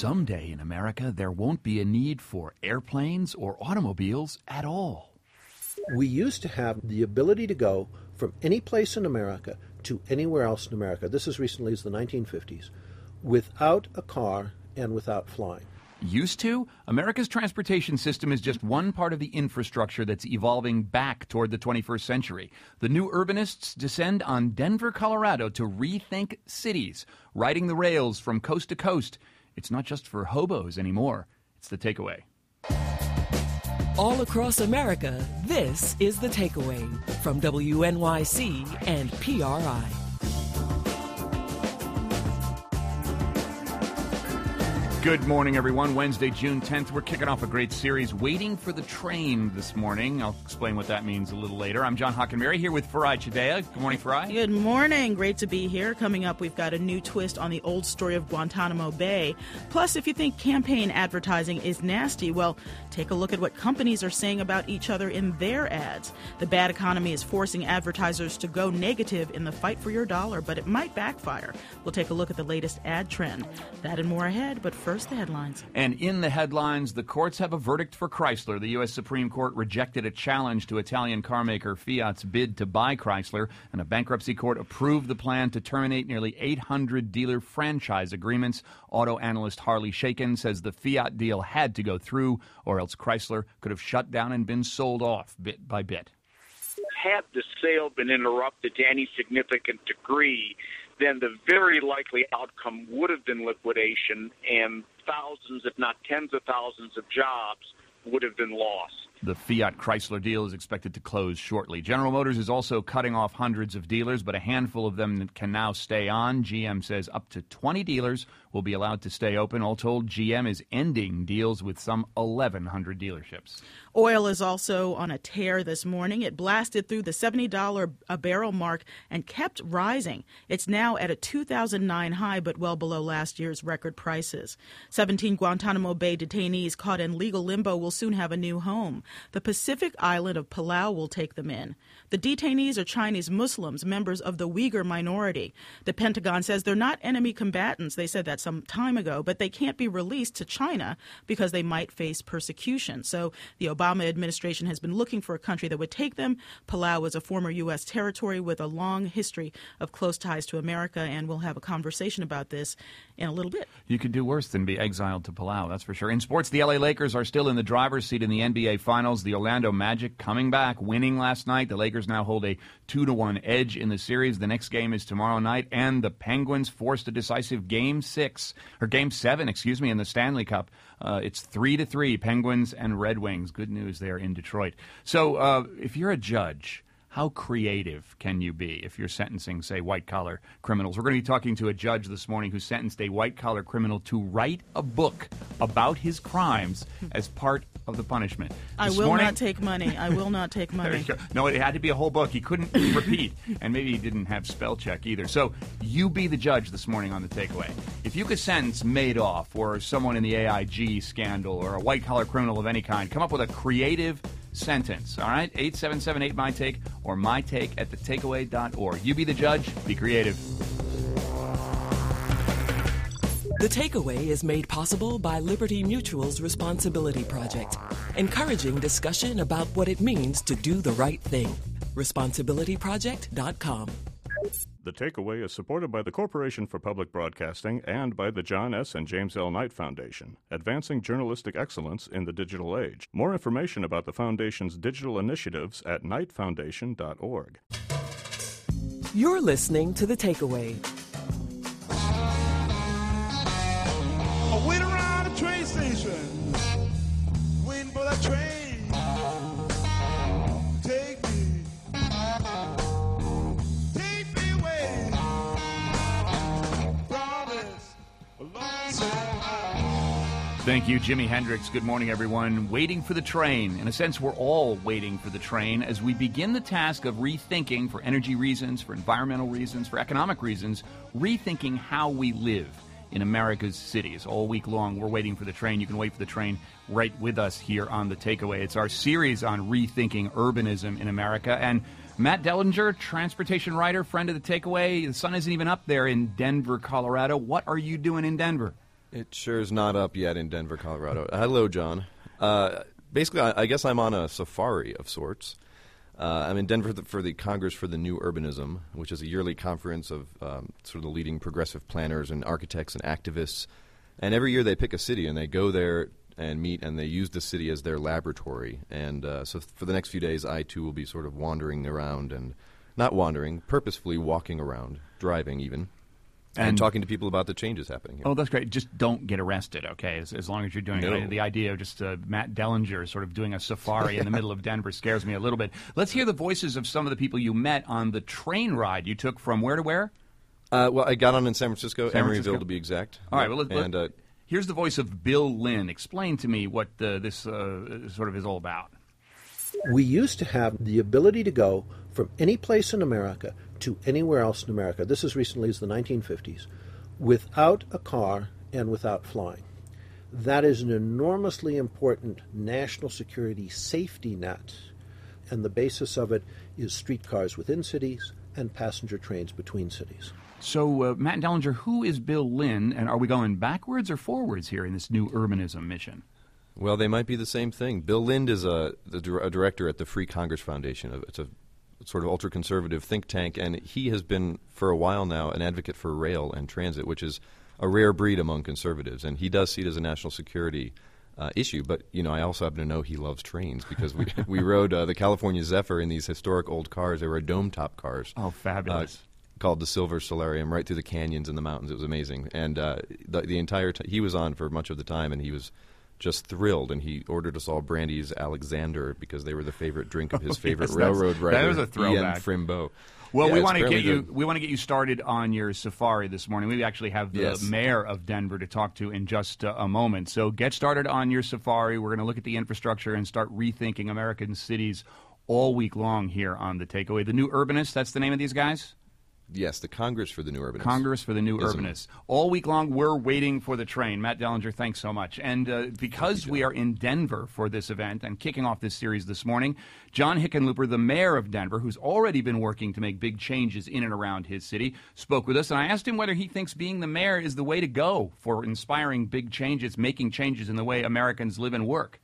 Someday in America, there won't be a need for airplanes or automobiles at all. We used to have the ability to go from any place in America to anywhere else in America, this as recently as the 1950s, without a car and without flying. Used to? America's transportation system is just one part of the infrastructure that's evolving back toward the 21st century. The new urbanists descend on Denver, Colorado to rethink cities, riding the rails from coast to coast. It's not just for hobos anymore. It's The Takeaway. All across America, this is The Takeaway from WNYC and PRI. Good morning, everyone. Wednesday, June 10th. We're kicking off a great series, Waiting for the Train, this morning. I'll explain what that means a little later. I'm John Hockenberry here with Farai Chideya. Good morning, Farai. Good morning. Great to be here. Coming up, we've got a new twist on the old story of Guantanamo Bay. Plus, if you think campaign advertising is nasty, well, take a look at what companies are saying about each other in their ads. The bad economy is forcing advertisers to go negative in the fight for your dollar, but it might backfire. We'll take a look at the latest ad trend. That and more ahead, but first, the headlines. And in the headlines, the courts have a verdict for Chrysler. The U.S. Supreme Court rejected a challenge to Italian carmaker Fiat's bid to buy Chrysler, and a bankruptcy court approved the plan to terminate nearly 800 dealer franchise agreements. Auto analyst Harley Shaken says the Fiat deal had to go through, or else Chrysler could have shut down and been sold off bit by bit. Had the sale been interrupted to any significant degree, then the very likely outcome would have been liquidation, and thousands, if not tens of thousands of jobs would have been lost. The Fiat-Chrysler deal is expected to close shortly. General Motors is also cutting off hundreds of dealers, but a handful of them can now stay on. GM says up to 20 dealers will be allowed to stay open. All told, GM is ending deals with some 1,100 dealerships. Oil is also on a tear this morning. It blasted through the $70 a barrel mark and kept rising. It's now at a 2009 high, but well below last year's record prices. 17 Guantanamo Bay detainees caught in legal limbo will soon have a new home. The Pacific island of Palau will take them in. The detainees are Chinese Muslims, members of the Uyghur minority. The Pentagon says they're not enemy combatants. They said that some time ago, but they can't be released to China because they might face persecution. So the Obama administration has been looking for a country that would take them. Palau is a former U.S. territory with a long history of close ties to America, and we'll have a conversation about this in a little bit. You could do worse than be exiled to Palau, that's for sure. In sports, the L.A. Lakers are still in the driver's seat in the NBA Finals. The Orlando Magic coming back, winning last night. The Lakers now hold a 2-1 edge in the series. The next game is tomorrow night, and the Penguins forced a decisive Game 7, in the Stanley Cup. It's 3-3, Penguins and Red Wings. Good news there in Detroit. So if you're a judge, how creative can you be if you're sentencing, say, white-collar criminals? We're going to be talking to a judge this morning who sentenced a white-collar criminal to write a book about his crimes as part of the punishment. I will not take money. I will not take money. No, it had to be a whole book. He couldn't repeat, and maybe he didn't have spell check either. So you be the judge this morning on The Takeaway. If you could sentence Madoff or someone in the AIG scandal or a white-collar criminal of any kind, come up with a creative sentence, all right? 877-8MyTake or mytake@thetakeaway.org. You be the judge, be creative. The Takeaway is made possible by Liberty Mutual's Responsibility Project, encouraging discussion about what it means to do the right thing. ResponsibilityProject.com. The Takeaway is supported by the Corporation for Public Broadcasting and by the John S. and James L. Knight Foundation, advancing journalistic excellence in the digital age. More information about the Foundation's digital initiatives at knightfoundation.org. You're listening to The Takeaway. I went around the train station, waiting for that train. Thank you, Jimi Hendrix. Good morning, everyone. Waiting for the train. In a sense, we're all waiting for the train as we begin the task of rethinking, for energy reasons, for environmental reasons, for economic reasons, rethinking how we live in America's cities. All week long, we're waiting for the train. You can wait for the train right with us here on The Takeaway. It's our series on rethinking urbanism in America. And Matt Dellinger, transportation writer, friend of The Takeaway. The sun isn't even up there in Denver, Colorado. What are you doing in Denver? It sure is not up yet in Denver, Colorado. Hello, John. Basically, I guess I'm on a safari of sorts. I'm in Denver for the Congress for the New Urbanism, which is a yearly conference of sort of the leading progressive planners and architects and activists. And every year they pick a city, and they go there and meet, and they use the city as their laboratory. And so for the next few days, I, too, will be sort of wandering around and not wandering, purposefully walking around, driving even. And talking to people about the changes happening here. Oh, that's great. Just don't get arrested, okay, as long as you're doing it. The idea of just Matt Dellinger sort of doing a safari in the middle of Denver scares me a little bit. Let's hear the voices of some of the people you met on the train ride you took from where to where? Well, I got on in San Francisco, Emeryville to be exact. All right, well, here's the voice of Bill Lynn. Explain to me what this sort of is all about. We used to have the ability to go from any place in America to anywhere else in America, this as recently as the 1950s, without a car and without flying. That is an enormously important national security safety net, and the basis of it is streetcars within cities and passenger trains between cities. So, Matt Dellinger, who is Bill Lynn, and are we going backwards or forwards here in this new urbanism mission? Well, they might be the same thing. Bill Lind is a director at the Free Congress Foundation. It's a sort of ultra-conservative think tank, and he has been, for a while now, an advocate for rail and transit, which is a rare breed among conservatives. And he does see it as a national security issue. But, I also happen to know he loves trains because we rode the California Zephyr in these historic old cars. They were dome-top cars. Oh, fabulous. Called the Silver Solarium, right through the canyons and the mountains. It was amazing. And the entire he was on for much of the time, and he was just thrilled, and he ordered us all Brandy's Alexander because they were the favorite drink of his favorite railroad rider, that was a throwback. Ian Frimbeau. Well, we want to get you. We want to get you started on your safari this morning. We actually have the mayor of Denver to talk to in just a moment. So get started on your safari. We're going to look at the infrastructure and start rethinking American cities all week long here on The Takeaway. The New Urbanists, that's the name of these guys? Yes, the Congress for the New Urbanists. Congress for the New Urbanists. All week long, we're waiting for the train. Matt Dellinger, thanks so much. And because we are in Denver for this event and kicking off this series this morning, John Hickenlooper, the mayor of Denver, who's already been working to make big changes in and around his city, spoke with us. And I asked him whether he thinks being the mayor is the way to go for inspiring big changes, making changes in the way Americans live and work.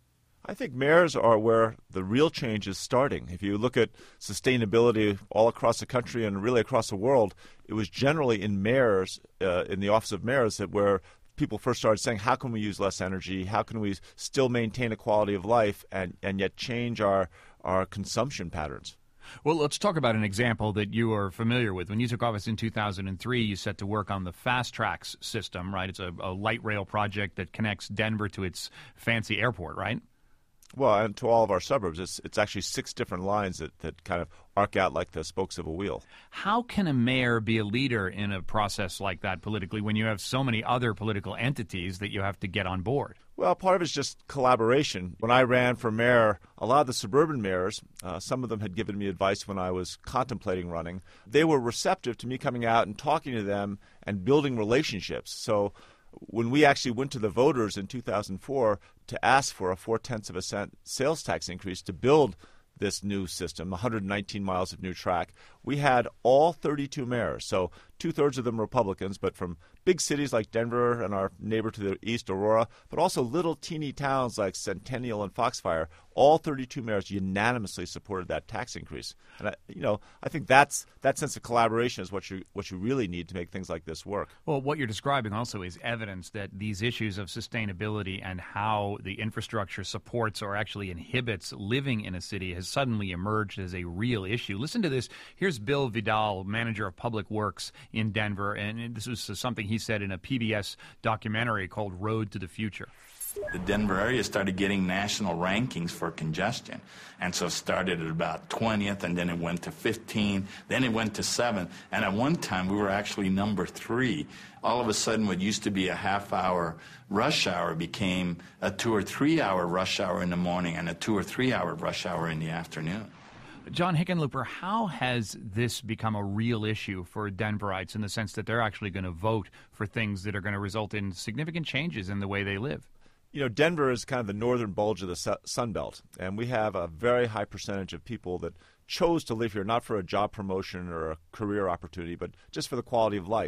I think mayors are where the real change is starting. If you look at sustainability all across the country and really across the world, it was generally in mayors, in the office of mayors, that where people first started saying, how can we use less energy? How can we still maintain a quality of life and yet change our consumption patterns? Well, let's talk about an example that you are familiar with. When you took office in 2003, you set to work on the Fast Tracks system, right? It's a light rail project that connects Denver to its fancy airport, right? Well, and to all of our suburbs. It's actually 6 different lines that kind of arc out like the spokes of a wheel. How can a mayor be a leader in a process like that politically when you have so many other political entities that you have to get on board? Well, part of it is just collaboration. When I ran for mayor, a lot of the suburban mayors, some of them had given me advice when I was contemplating running. They were receptive to me coming out and talking to them and building relationships. So when we actually went to the voters in 2004 to ask for a 0.4% sales tax increase to build this new system, 119 miles of new track, we had all 32 mayors. So 2/3 of them Republicans, but from big cities like Denver and our neighbor to the east, Aurora, but also little teeny towns like Centennial and Foxfire. All 32 mayors unanimously supported that tax increase. And I think that sense of collaboration is what you really need to make things like this work. Well, what you're describing also is evidence that these issues of sustainability and how the infrastructure supports or actually inhibits living in a city has suddenly emerged as a real issue. Listen to this. Here's Bill Vidal, manager of public works in Denver, and this was something he said in a PBS documentary called Road to the Future. The Denver area started getting national rankings for congestion, and so it started at about 20th, and then it went to 15, then it went to 7, and at one time we were actually number 3. All of a sudden what used to be a half-hour rush hour became a 2 or 3 hour rush hour in the morning and a 2 or 3 hour rush hour in the afternoon. John Hickenlooper, how has this become a real issue for Denverites in the sense that they're actually going to vote for things that are going to result in significant changes in the way they live? Denver is kind of the northern bulge of the Sun Belt, and we have a very high percentage of people that chose to live here not for a job promotion or a career opportunity, but just for the quality of life.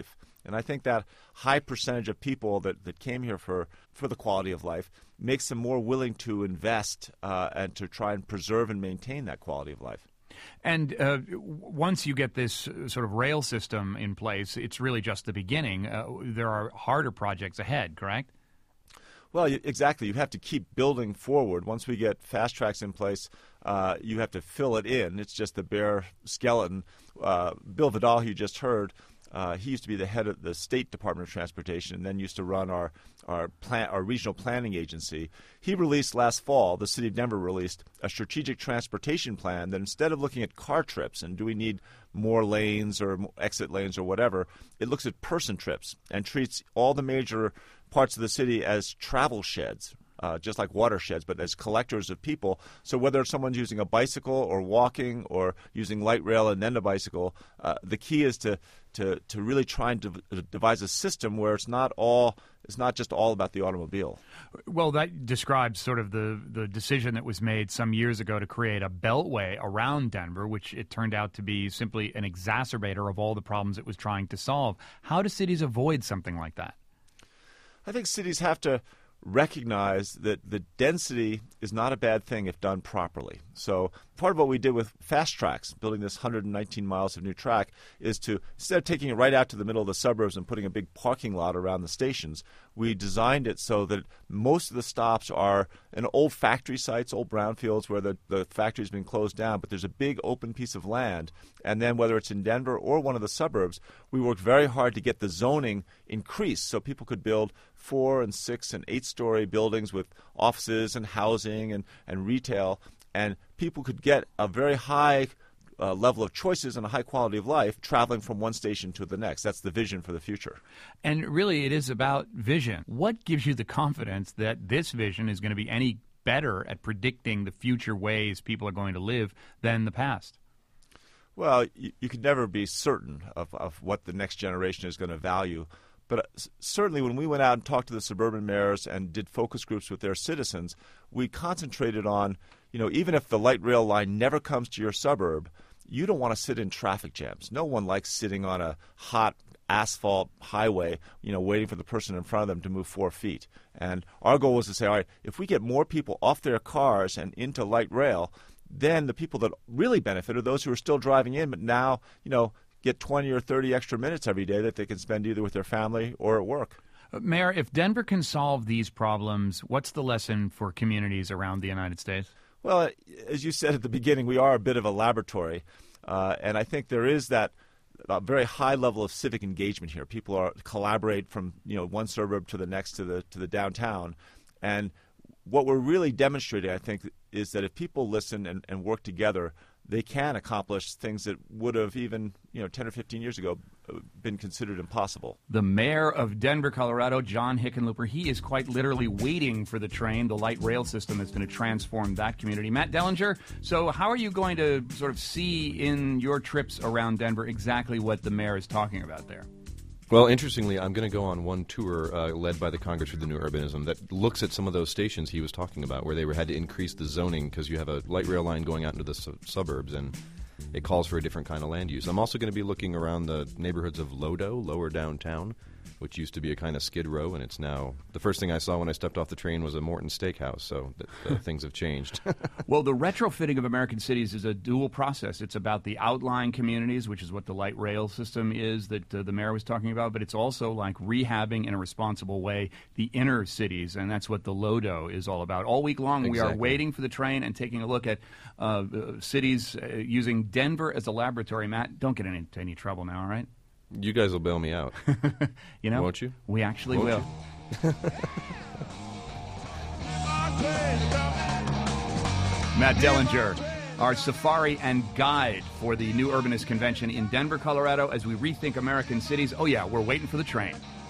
And I think that high percentage of people that came here for the quality of life makes them more willing to invest and to try and preserve and maintain that quality of life. And once you get this sort of rail system in place, it's really just the beginning. There are harder projects ahead, correct? Well, exactly. You have to keep building forward. Once we get fast tracks in place, you have to fill it in. It's just the bare skeleton. Bill Vidal, who you just heard, he used to be the head of the State Department of Transportation and then used to run our regional planning agency. He released last fall, the city of Denver released a strategic transportation plan that instead of looking at car trips and do we need more lanes or exit lanes or whatever, it looks at person trips and treats all the major parts of the city as travel sheds. Just like watersheds, but as collectors of people. So whether someone's using a bicycle or walking or using light rail and then a bicycle, the key is to really try and devise a system where it's not just all about the automobile. Well, that describes sort of the decision that was made some years ago to create a beltway around Denver, which it turned out to be simply an exacerbator of all the problems it was trying to solve. How do cities avoid something like that? I think cities have to recognize that the density is not a bad thing if done properly. So part of what we did with Fast Tracks, building this 119 miles of new track, is to, instead of taking it right out to the middle of the suburbs and putting a big parking lot around the stations, we designed it so that most of the stops are in old factory sites, old brownfields where the factory's been closed down, but there's a big open piece of land. And then whether it's in Denver or one of the suburbs, we worked very hard to get the zoning increased so people could build 4- and 6- and 8-story buildings with offices and housing and retail, and people could get a very high level of choices and a high quality of life traveling from one station to the next. That's the vision for the future. And really, it is about vision. What gives you the confidence that this vision is going to be any better at predicting the future ways people are going to live than the past? Well, you could never be certain of what the next generation is going to value. But certainly when we went out and talked to the suburban mayors and did focus groups with their citizens, we concentrated on, even if the light rail line never comes to your suburb, you don't want to sit in traffic jams. No one likes sitting on a hot asphalt highway, waiting for the person in front of them to move 4 feet. And our goal was to say, all right, if we get more people off their cars and into light rail, then the people that really benefit are those who are still driving in, but now, get 20 or 30 extra minutes every day that they can spend either with their family or at work. Mayor, if Denver can solve these problems, what's the lesson for communities around the United States? Well, as you said at the beginning, we are a bit of a laboratory, and I think there is that very high level of civic engagement here. People collaborate from one suburb to the next to the downtown, and what we're really demonstrating, I think, is that if people listen and work together, they can accomplish things that would have even 10 or 15 years ago been considered impossible. The mayor of Denver, Colorado, John Hickenlooper, he is quite literally waiting for the train, the light rail system that's going to transform that community. Matt Dellinger, so how are you going to sort of see in your trips around Denver exactly what the mayor is talking about there? Well, interestingly, I'm going to go on one tour led by the Congress for the New Urbanism that looks at some of those stations he was talking about where they had to increase the zoning because you have a light rail line going out into the suburbs and it calls for a different kind of land use. I'm also going to be looking around the neighborhoods of Lodo, lower downtown, which used to be a kind of skid row, and it's now – the first thing I saw when I stepped off the train was a Morton Steakhouse, so things have changed. Well, the retrofitting of American cities is a dual process. It's about the outlying communities, which is what the light rail system is that the mayor was talking about, but it's also like rehabbing in a responsible way the inner cities, and that's what the Lodo is all about. All week long, we are waiting for the train and taking a look at cities using Denver as a laboratory. Matt, don't get into any trouble now, all right? You guys will bail me out. Won't you? We actually will. Matt Dellinger, our safari and guide for the New Urbanist Convention in Denver, Colorado, as we rethink American cities. Oh, yeah, we're waiting for the train.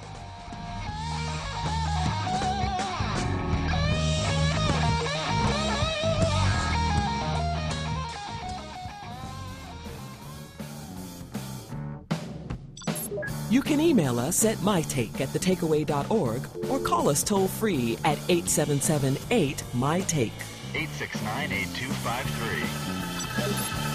You can email us at mytake@thetakeaway.org or call us toll-free at 877-8-MyTake. 869-8253.